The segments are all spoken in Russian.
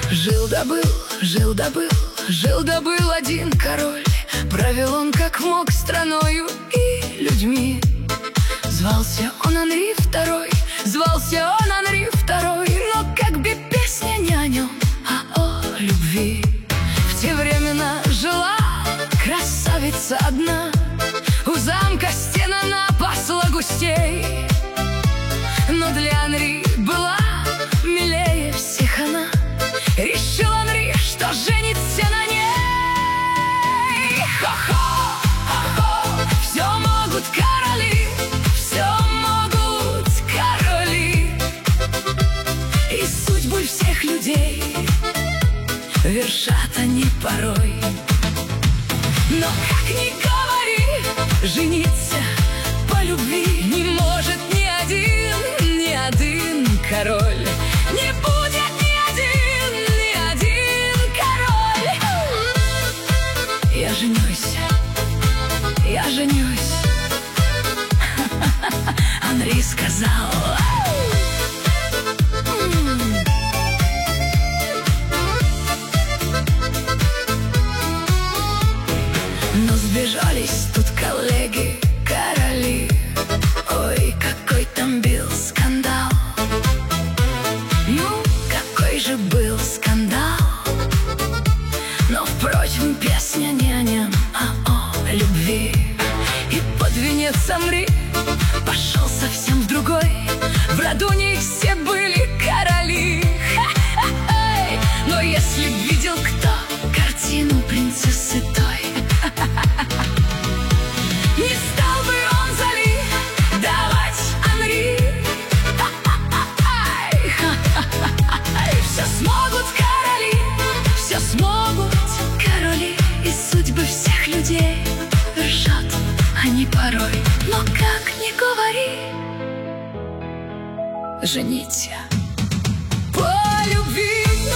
Жил-да был, жил-да был, жил-да был один король. Правил он как мог страною и людьми. Звался он Анри II, звался он Анри II. Но как бы песня не о нем, а о любви. В те времена жила красавица одна, у замка стена напасла густей. Но для Анри была милее всех она. Решил Анри, что женится на ней. Хо-хо, хо-хо, все могут короли, все могут короли. И судьбы всех людей вершат они порой. Но как ни говори, жениться по любви не может ни один король. Не будет ни один король. Я женюсь, я женюсь. Анри сказал. Но сбежались тут коллеги, короли. Ой, какой там был скандал. Ну, какой же был скандал. Но, впрочем, песня не о нем, а о любви. И под венец Анри пошел совсем в другой. В роду не все были короли. Но если б видел кто картину принцессы той, не стал бы он Зали давать Анри. Все смогут короли, все смогут короли. И судьбы всех людей решат они порой. Но как ни говори, жениться по любви.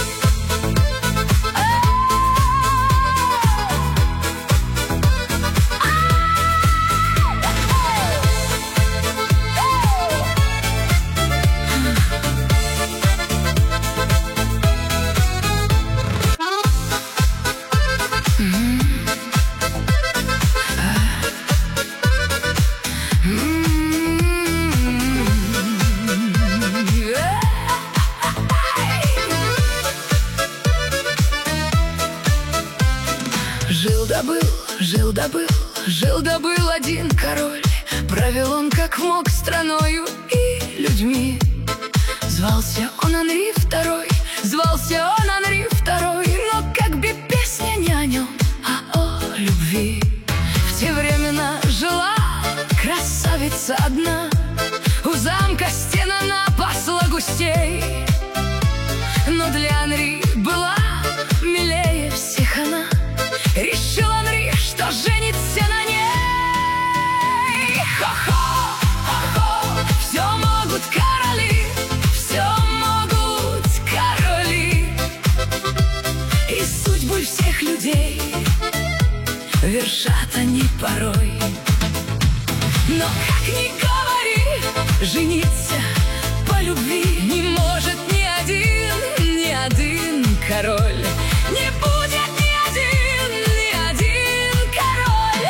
Жил-да был, жил-да был, жил-да был один король. Правил он как мог страною и людьми. Звался он Анри II, звался он Анри II. Но как бы песня не о нем, а о любви. В те времена жила красавица одна, у замка стена напасла густей. Но для Анри была милее всех она. Решил Анри, что женится на ней. Хо-хо, хо-хо, все могут короли, все могут короли. И судьбы всех людей вершат они порой. Но как ни говори, жениться по любви не может ни один король. Не будет ни один король.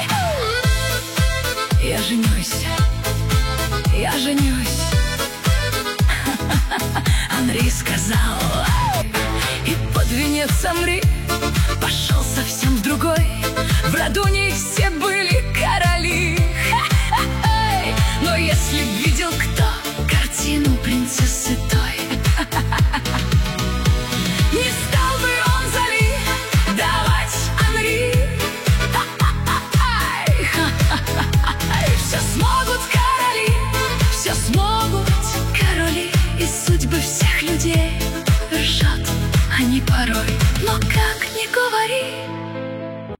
Я женюсь, я женюсь. Анри сказал. И под венец Анри пошел совсем в другой. В роду не все были короли. Но если б видел кто картину принцессы той, не стал бы он Зали давать Анри. Все смогут короли, все смогут короли. И судьбы всех людей